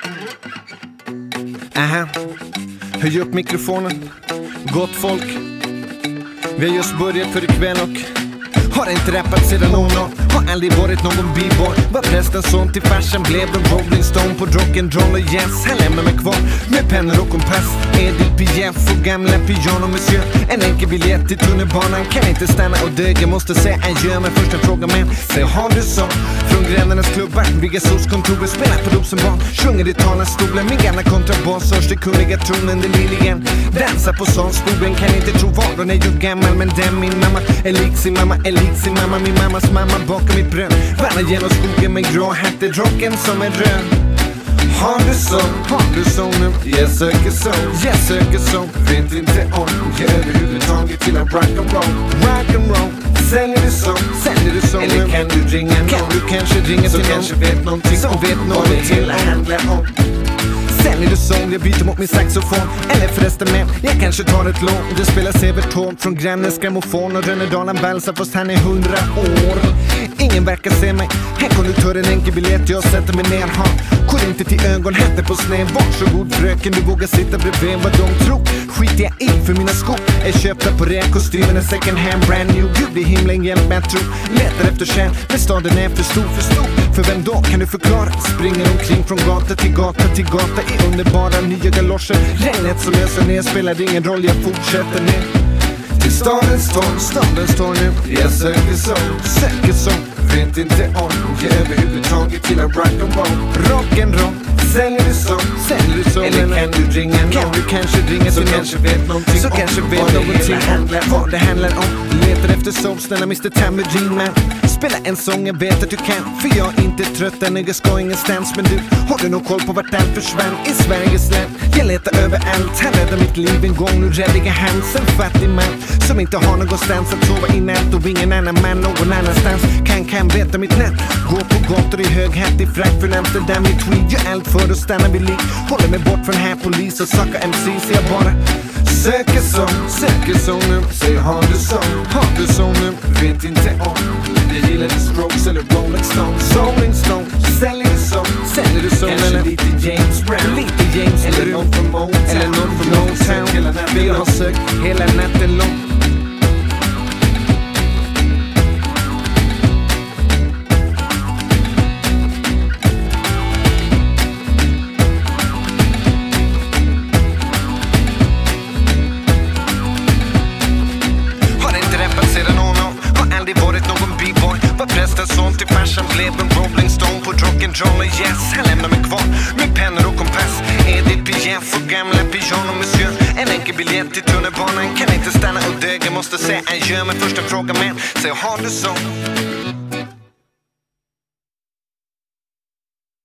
Aha. Höj upp mikrofonen. Gott folk. Vi har just börjat för ikväll och har inte rappat sedan någon år. Har aldrig varit någon b-boy. Var prästen son till farsan. Blev en Rolling Stone på rock'n'roll och jazz. Han lämnar mig kvar med pennor och kompass. Edith Piaf och gamla piano monsieur. En enkel biljett till tunnelbanan. Kan inte stanna och dö. Jag måste säga adjö men först en fråga men säg har du så? Från grändernas klubbar. Viggasåskontoret spelar på Rosenbad. Sjunger i talarstolen. Min gamla kontrabas. Hörs det kunniga tonen. Den lilligen dansar på salsboben. Kan inte tro varon är ju gammal. Men den min mamma är lik sin mamma. Är lik sin mamma. Min mammas mamma bakar mitt bröd. Vandrar genom skogen med grå hattar. Rocken som är röd. Har du så nu? Jag söker så vet inte om jag överhuvudtaget till en rock'n'roll. Säljer du så eller nu? Kan du ringa någon? Du kanske ringer till någon kanske vet någonting som vet något till att handla om. Säljer du sång, jag byter mot min saxofon. Eller förresten med, jag kanske tar ett lån. Det spelar Everton från grannens grammofon. Och Rönnedalan valsar fast han är 100 år. Ingen verkar se mig. Här konduktören enkel biljett, jag sätter mig ner. Går inte till ögon, hätter på sned. Varsågod fröken, du vågar sitta bredvid vad de tror. Skit jag in för mina skor är köpta på rea, kostymen är second hand brand new. Gud i himlen hjälp mig att tro. Letar efter kärn, men staden är för stor. För vem då kan du förklara? Springer omkring från gata till gata i underbara nya galoscher. Regnet som öser ner spelar ingen roll, jag fortsätter ner till stadens torg nu. Jag söker så vet inte om jag överhuvudtaget till en rock'n'roll. Säljer du så eller kan du ringa någon? Du kanske ringer till någon kanske vet någonting så kanske vet någonting om vad det handlar om. Letar efter soul, snälla Mr. Tambourine Man. Spela en sång jag vet att du kan. För jag är inte trött än, jag ska ingenstans. Men du, har du nog koll på vart allt försvann i Sveriges land? Jag letar överallt, han räddar mitt liv en gång. Nu räddar jag hans, en fattig man som inte har någonstans att sova i natt. Och ingen annan man någon annanstans kan veta mitt namn. Gå på gator i hög hatt i frack från Amsterdam i tweed. Gör allt för att stanna vid liv. Håller mig bort från här polis och sakar MCs. Jag bara söker så nu. Säg har du så nu? Vet inte om jag gillar The Strokes eller Rolling Stone. Säljer du så eller lite James Brown eller någon från Motown. Vi har sökt hela natten lång. Var prästen son till farsan. Blev en Rolling Stone på rock'n'roll och jazz. Han lämnar mig kvar med pennor och kompass. Edith Piaf och gamla piano monsieur. En enkel biljett till tunnelbanan. Kan inte stanna och dö. Jag måste säga adjö men först en fråga men säg har du så?